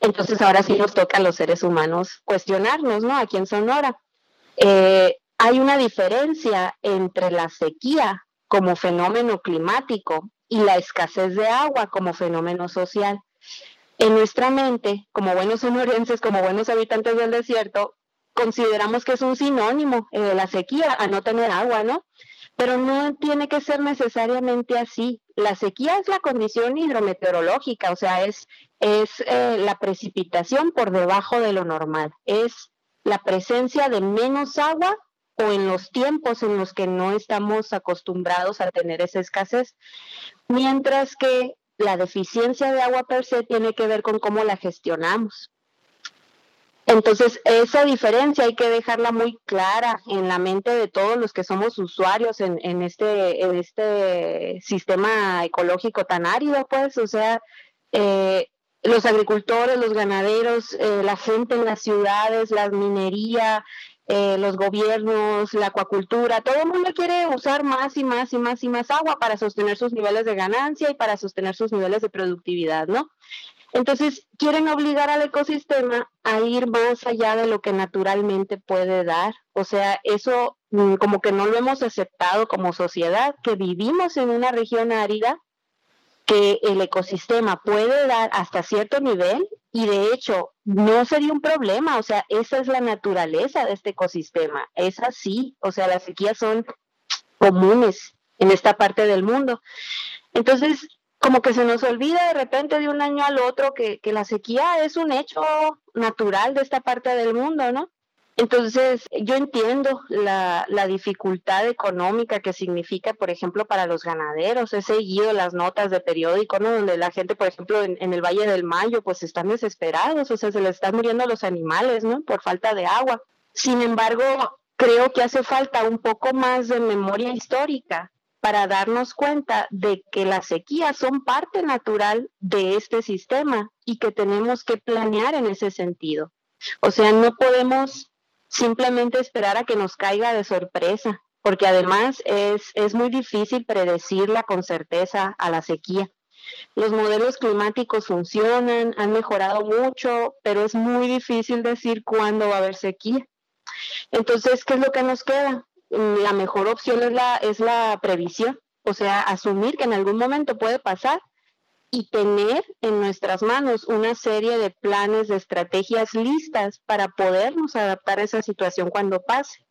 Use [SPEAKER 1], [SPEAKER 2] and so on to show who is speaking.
[SPEAKER 1] Entonces ahora sí nos toca a los seres humanos cuestionarnos, ¿no? Aquí en Sonora. Hay una diferencia entre la sequía como fenómeno climático y la escasez de agua como fenómeno social. En nuestra mente, como buenos sonorenses, como buenos habitantes del desierto, consideramos que es un sinónimo la sequía a no tener agua, ¿no? Pero no tiene que ser necesariamente así. La sequía es la condición hidrometeorológica, o sea, es la precipitación por debajo de lo normal, es la presencia de menos agua o en los tiempos en los que no estamos acostumbrados a tener esa escasez, mientras que la deficiencia de agua per se tiene que ver con cómo la gestionamos. Entonces, esa diferencia hay que dejarla muy clara en la mente de todos los que somos usuarios en este sistema ecológico tan árido, pues, o sea, los agricultores, los ganaderos, la gente en las ciudades, la minería, los gobiernos, la acuacultura, todo el mundo quiere usar más y más y más y más agua para sostener sus niveles de ganancia y para sostener sus niveles de productividad, ¿no? Entonces, quieren obligar al ecosistema a ir más allá de lo que naturalmente puede dar. O sea, eso como que no lo hemos aceptado como sociedad, que vivimos en una región árida, que el ecosistema puede dar hasta cierto nivel y de hecho no sería un problema. O sea, esa es la naturaleza de este ecosistema. Es así. O sea, las sequías son comunes en esta parte del mundo. Entonces, como que se nos olvida de repente de un año al otro que la sequía es un hecho natural de esta parte del mundo, ¿no? Entonces, yo entiendo la dificultad económica que significa, por ejemplo, para los ganaderos. He seguido las notas de periódico, ¿no? Donde la gente, por ejemplo, en el Valle del Mayo, pues están desesperados, o sea, se les están muriendo los animales, ¿no? Por falta de agua. Sin embargo, creo que hace falta un poco más de memoria histórica para darnos cuenta de que las sequías son parte natural de este sistema y que tenemos que planear en ese sentido. O sea, no podemos simplemente esperar a que nos caiga de sorpresa, porque además es muy difícil predecirla con certeza a la sequía. Los modelos climáticos funcionan, han mejorado mucho, pero es muy difícil decir cuándo va a haber sequía. Entonces, ¿qué es lo que nos queda? La mejor opción es la previsión, o sea, asumir que en algún momento puede pasar y tener en nuestras manos una serie de planes, de estrategias listas para podernos adaptar a esa situación cuando pase.